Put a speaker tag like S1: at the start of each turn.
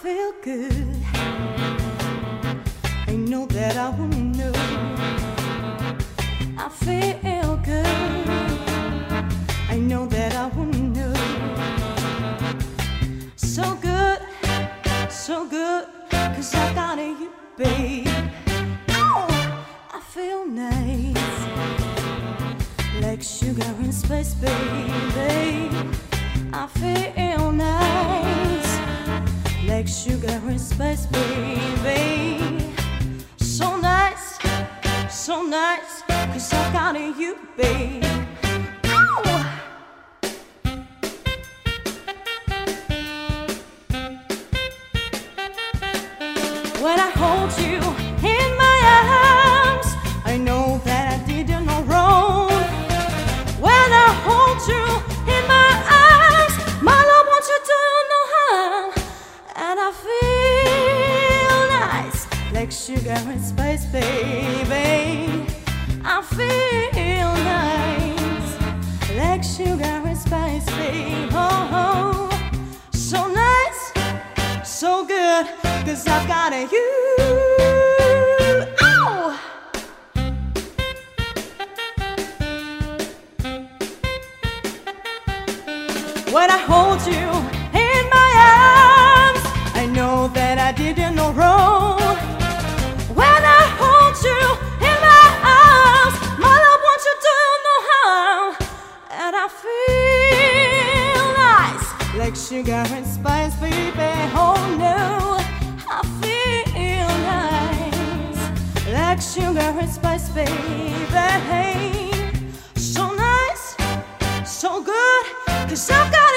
S1: feel good. I know that I wouldn't know. I feel good. I know that I wouldn't know. So good, 'cause I got you, babe. Oh, I feel nice, like sugar in space, baby. I feel nice, like sugar in space, baby. So nice, 'cause I got you, babe. Oh. When I hold you in my arms, I know that I didn't know wrong. When I hold you in my arms, my love wants you to no harm. And I feel nice, like sugar and spice, baby. I feel nice, like sugar and spice, baby. Oh, so nice, so good, 'cause I've got you. Oh! When I hold you in my arms, I know that I didn't know wrong. When I hold you in my arms, my love wants you to no harm. And I feel nice, like sugar and spice, baby. Oh no, I feel nice, like sugar and spice, baby. So nice, so good, 'cause I've got